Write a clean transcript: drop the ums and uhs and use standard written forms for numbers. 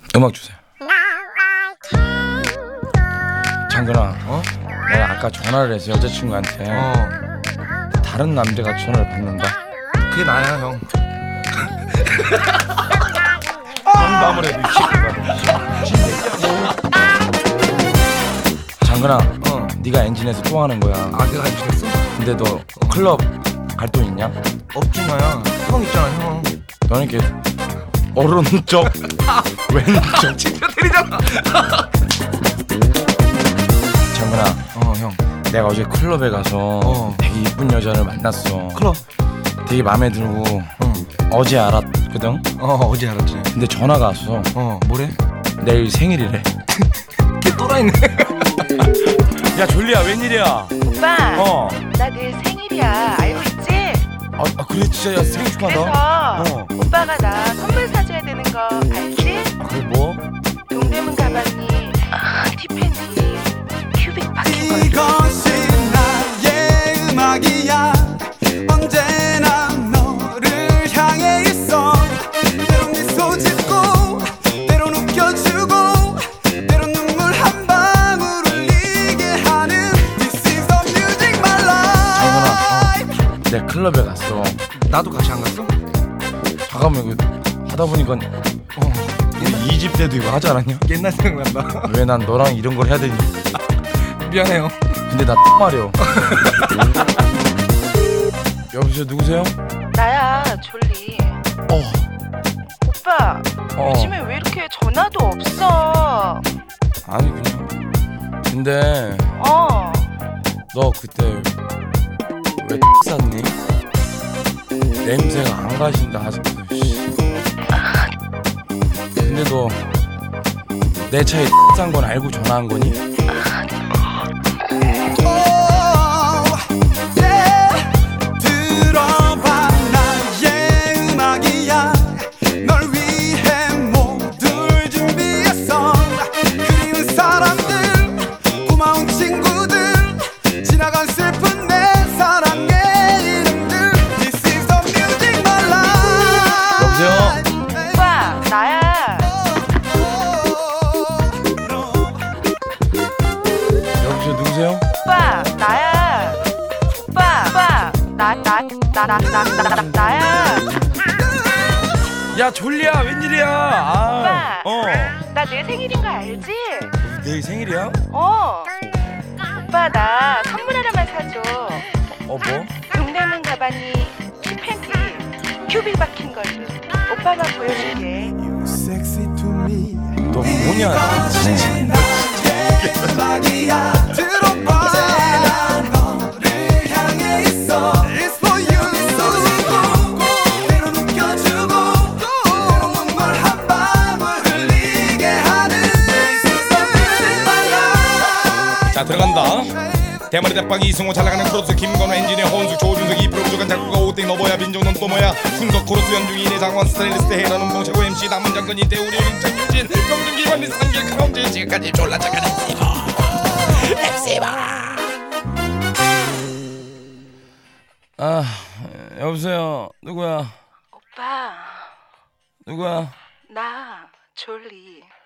음악 주세요. 장근아, 내가 아까 전화를 해서 여자친구한테 다른 남자가 전화를 받는다. 그게 나야 형. 농담을 해도 장근아, 네가 엔진에서 또 하는 거야. 아 내가 알겠어? 근데 너 클럽 갈 돈 있냐? 없지 마야. 형 있잖아 형. 너는 이렇게 오른쪽 왼쪽 진짜 때리잖아. 장근아, 형. 내가 어제 클럽에 가서 되게 이쁜 여자를 만났어. 클럽. 되게 마음에 들고 어제 알았거든. 어제 알았지. 근데 전화가 왔어. 뭐래? 내일 생일이래. 걔 또라이네. 야 졸리야, 웬일이야? 오빠, 어. 나 내일 생일이야. 알고 있지? 아 그래, 진짜. 야 생일 축하한다. 그래서 오빠가 나 선물 사줘야 되는 거 알지? 그래 뭐? 동대문 가방이 티팬티 큐빅 박힌 거. 이것이 나의 음악이야. 언제나 너를 향해 있어. 때론 미소 짓고 때론 웃겨주고 때론 눈물 한 방울 흘리게 하는 This is the music my life. 내 클럽에 갔어. 나도 같이 안 갔어? 잠깐만, 이거 하다 보니까 이 집 때도 이거 하지 않았냐? 옛날 생각난다. 왜 난 너랑 이런 걸 해야 되니? 미안해요. 근데 나 말이요. 여보세요, 누구세요? 나야, 졸리. 오빠, 요즘에 왜 이렇게 전화도 없어? 아니 그냥. 근데 너 그때 왜 샀니? 냄새가 안 가신다 아직도. 근데 너 내 차에 싼 건 알고 전화한 거니? 들어봐, 나의 음악이야. 널 위해 모두를 준비했어. 그리운 사람들, 고마운 친구들, 지나간 슬픈 내 사랑의 이름들. This is the music my life. 여보세요? 오빠, 나야. 여보세요, 누구세요? 오빠, 나야. 오빠, 나야. 야 졸리야, 웬일이야? 오빠, 나 내일 생일인 거 알지? 내일 생일이야? 오빠, 나 선물 하나만 사줘. 뭐? 동대문 가방이 티팬티 큐빅 박힌 걸로. 오빠만 보여줄게. You sexy to me. 너 뭐냐? 이것이 나의 음악이야. 들어봐, 언제나 너를 향해 있어. It's for you. 때론 웃겨주고 때론 눈물 한 방울 흘리게 하는 This is the music my life. 자 들어간다. 대머리 대빵 이승호 잘나가는 크로스 김건호 엔지니어 혼수 조준석 이프로 부족한 작곡가 오땡 너버야 빈정넌 또 뭐야 순석 코러스 연중이네 장원 스타일리스트 해라는 동 최고 MC 남은 장건이 대우리 임창규진 명중기 관리 상길 크라운지 지금까지 졸라 착한 MC바 여보세요, 누구야? 오빠, 누구야? 나 졸리.